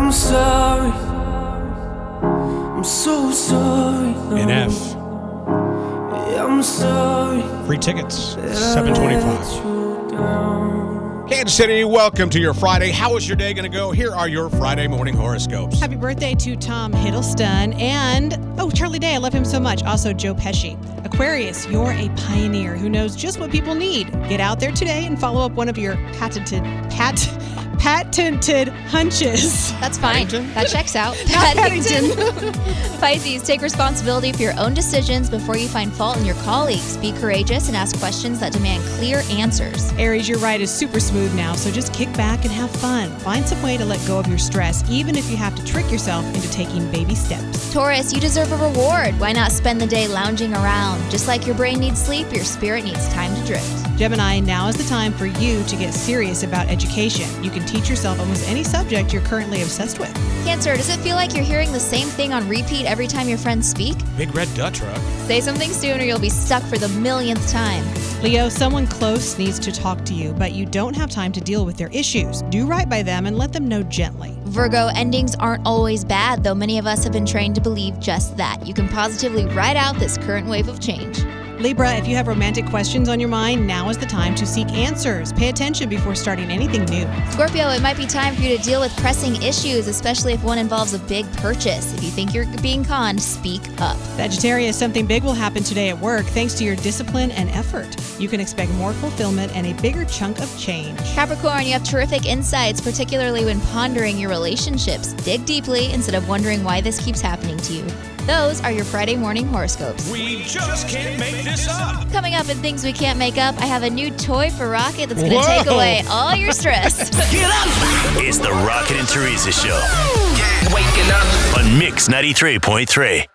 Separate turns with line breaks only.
I'm sorry. I'm so sorry.
NF.
Yeah, I'm sorry.
Free tickets, 725. Kansas City, welcome to your Friday. How is your day going to go? Here are your Friday morning horoscopes.
Happy birthday to Tom Hiddleston and, Charlie Day. I love him so much. Also, Joe Pesci. Aquarius, you're a pioneer who knows just what people need. Get out there today and follow up one of your patented hunches.
That's fine.
Paddington?
That checks out.
Paddington.
Pisces, take responsibility for your own decisions before you find fault in your colleagues. Be courageous and ask questions that demand clear answers.
Aries, your ride is super smooth now, so just kick back and have fun. Find some way to let go of your stress, even if you have to trick yourself into taking baby steps.
Taurus, you deserve a reward. Why not spend the day lounging around? Just like your brain needs sleep, your spirit needs time to drift.
Gemini, now is the time for you to get serious about education. You can teach yourself almost any subject you're currently obsessed with.
Cancer, does it feel like you're hearing the same thing on repeat every time your friends speak?
Big red duck truck.
Say something soon or you'll be stuck for the millionth time.
Leo, someone close needs to talk to you, but you don't have time to deal with their issues. Do right by them and let them know gently.
Virgo, endings aren't always bad, though many of us have been trained to believe just that. You can positively ride out this current wave of change.
Libra, if you have romantic questions on your mind, now is the time to seek answers. Pay attention before starting anything new.
Scorpio, it might be time for you to deal with pressing issues, especially if one involves a big purchase. If you think you're being conned, speak up.
Sagittarius, something big will happen today at work thanks to your discipline and effort. You can expect more fulfillment and a bigger chunk of change.
Capricorn, you have terrific insights, particularly when pondering your relationships. Dig deeply instead of wondering why this keeps happening to you. Those are your Friday morning horoscopes.
We just can't make this up.
Coming up in Things We Can't Make Up, I have a new toy for Rocket that's going to take away all your stress.
Get up! It's the Rocket and Teresa Show. Waking up on Mix 93.3.